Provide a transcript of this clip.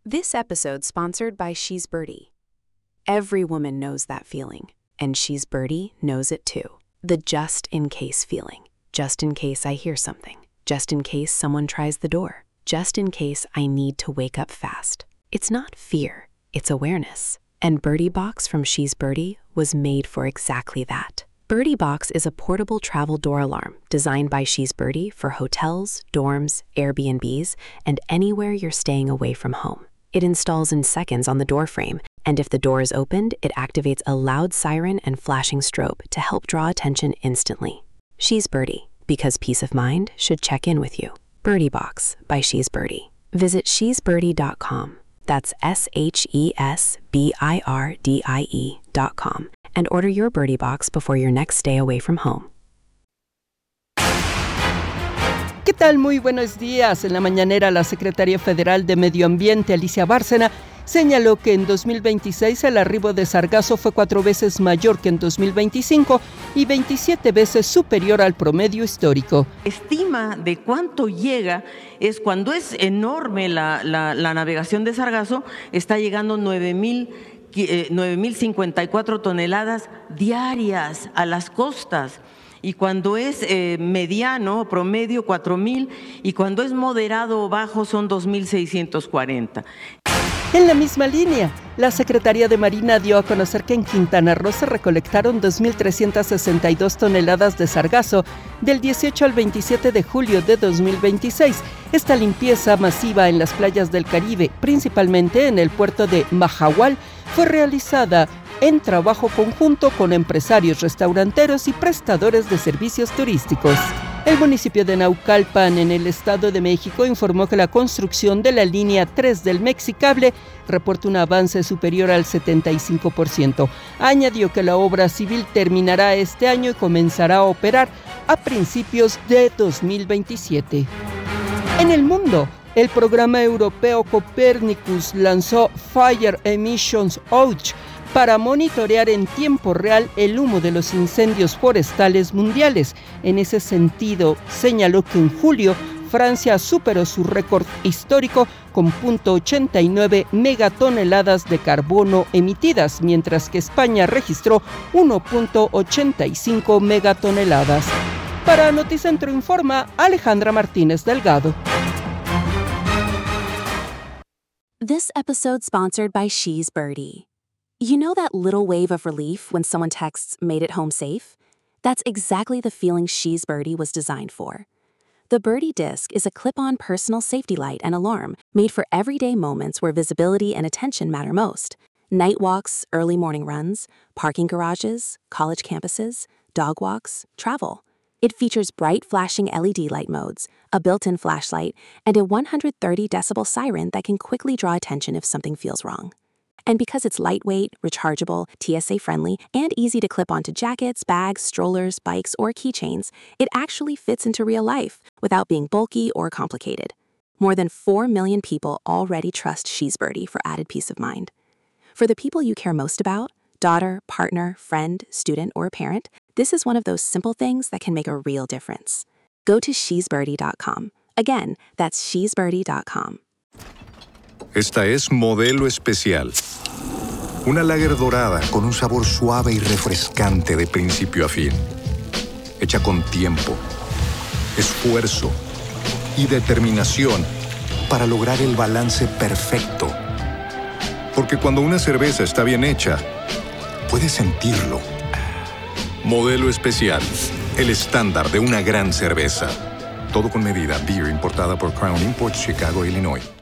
This episode sponsored by She's Birdie. Every woman knows that feeling, and She's Birdie knows it too. The just-in-case feeling. Just in case I hear something. Just in case someone tries the door. Just in case I need to wake up fast. It's not fear, it's awareness. And Birdie Box from She's Birdie was made for exactly that. Birdie Box is a portable travel door alarm designed by She's Birdie for hotels, dorms, Airbnbs, and anywhere you're staying away from home. It installs in seconds on the door frame, and if the door is opened, it activates a loud siren and flashing strobe to help draw attention instantly. She's Birdie, because peace of mind should check in with you. Birdie Box by She's Birdie. Visit shesbirdie.com. That's SHESBIRDIE.com. And order your Birdie Box before your next stay away from home. ¿Qué tal? Muy buenos días. En la mañanera, la secretaria federal de Medio Ambiente, Alicia Bárcena, señaló que en 2026 el arribo de sargazo fue 4 veces mayor que en 2025 y 27 veces superior al promedio histórico. Estima de cuánto llega es cuando es enorme la navegación de sargazo, está llegando 9.054 toneladas diarias a las costas. Y cuando es mediano, promedio, 4.000, y cuando es moderado o bajo son 2.640. En la misma línea, la Secretaría de Marina dio a conocer que en Quintana Roo se recolectaron 2.362 toneladas de sargazo del 18 al 27 de julio de 2026. Esta limpieza masiva en las playas del Caribe, principalmente en el puerto de Mahahual, fue realizada en trabajo conjunto con empresarios restauranteros y prestadores de servicios turísticos. El municipio de Naucalpan, en el Estado de México, informó que la construcción de la línea 3 del Mexicable reporta un avance superior al 75%. Añadió que la obra civil terminará este año y comenzará a operar a principios de 2027. En el mundo, el programa europeo Copernicus lanzó Fire Emissions Watch para monitorear en tiempo real el humo de los incendios forestales mundiales. En ese sentido, señaló que en julio Francia superó su récord histórico con 0.89 megatoneladas de carbono emitidas, mientras que España registró 1.85 megatoneladas. Para Noticentro Informa, Alejandra Martínez Delgado. This episode sponsored by She's Birdie. You know that little wave of relief when someone texts, "Made it home safe"? That's exactly the feeling She's Birdie was designed for. The Birdie Disc is a clip-on personal safety light and alarm made for everyday moments where visibility and attention matter most. Night walks, early morning runs, parking garages, college campuses, dog walks, travel. It features bright flashing LED light modes, a built-in flashlight, and a 130 decibel siren that can quickly draw attention if something feels wrong. And because it's lightweight, rechargeable, TSA-friendly, and easy to clip onto jackets, bags, strollers, bikes, or keychains, it actually fits into real life without being bulky or complicated. More than 4 million people already trust She's Birdie for added peace of mind. For the people you care most about, daughter, partner, friend, student, or parent, this is one of those simple things that can make a real difference. Go to shesbirdie.com. Again, that's shesbirdie.com. Esta es Modelo Especial. Una lager dorada con un sabor suave y refrescante de principio a fin. Hecha con tiempo, esfuerzo y determinación para lograr el balance perfecto. Porque cuando una cerveza está bien hecha, puedes sentirlo. Modelo Especial, el estándar de una gran cerveza. Todo con medida. Beer importada por Crown Imports, Chicago, Illinois.